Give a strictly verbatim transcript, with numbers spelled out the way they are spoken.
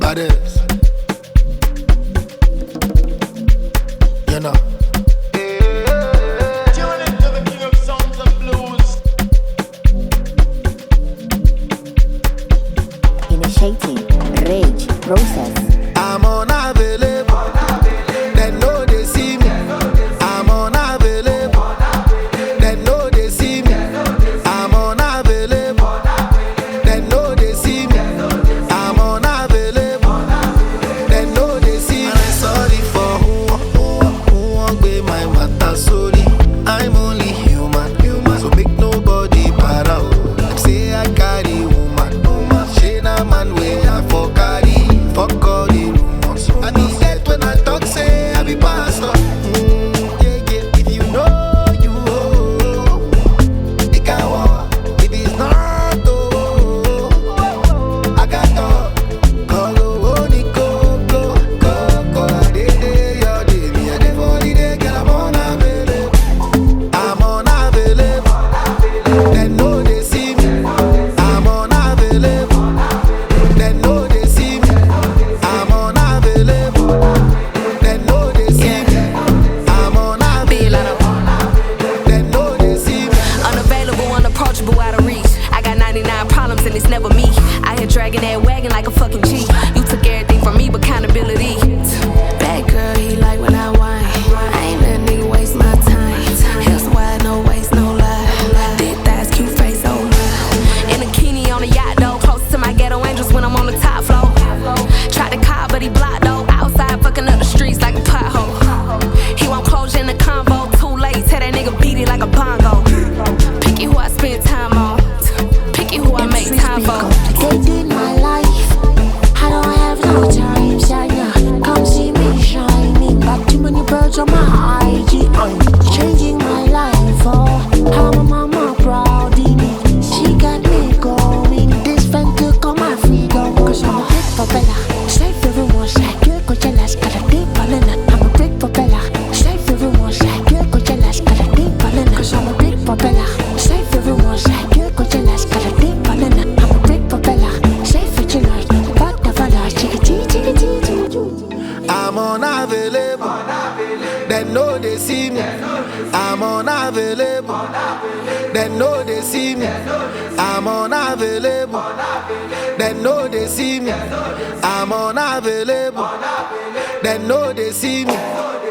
Baddest. You know. Tune into the king of sounds and blues. Initiating rage process. I'm unavailable. They know they see me. I'm unavailable. They know they see me. I'm unavailable. They know they see me. I'm unavailable. They know they see me. And I'm sorry for who, who, who won't be my matter. Sorry, I'm only human, human. So make nobody para. Them say I carry woman, woman. She na man way I for carry. Fuck all the rumors. I be dead when I talk, say I be pastor. Mm, yeah, yeah. If you know you owe, it can walk. If it's not, oh, I got talk. Call oh, the coco, coco. I did it, your day. Me, I did for the day, girl, I'm unavailable. I'm unavailable. They know they see me. I'm unavailable. They know they see me. I'm unavailable. They know they see me. I'm unavailable. They know they see me. Unavailable, unapproachable, out of reach. I got ninety-nine problems and it's never me. I here dragging that wagon like a fucking G. You took everything from me but accountability. Bad girl, he like when I whine. I ain't let a nigga waste my time. Heels wide, no waist, no lie. Thick thighs, cute face, oh my. In a bikini on a yacht though, close to my ghetto angels when I'm on the top floor. Tried to call but he blocked though. Outside fucking up the streets like a pothole. He won't close in the convo. Too late, tell that nigga beat it like a bongo. Picky who I spend time on. Picky who I make time for. Complicated my life. I don't have no time, Shania. Come see me shining. Got too many birds on my I G. I'm changing my life. Oh, how my mama proud in it. She got me going. This friend took all my freedom. Cause I'm a big Bella. Safe everyone, like good Coachella's got a deep ballin'. I'm a big Bella. Safe everyone, like good Coachella's got a deep ballin'. Cause I'm a big Bella. Safe everyone, like good Coachella's got a deep ballin'. I'm a big Bella. Safe for chillers. But the fella, chickadee, chickadee, chickadee. I'm unavailable. They know they see me. I'm unavailable. They know they see me. I'm unavailable. They know they see me. I'm unavailable. They know they see me.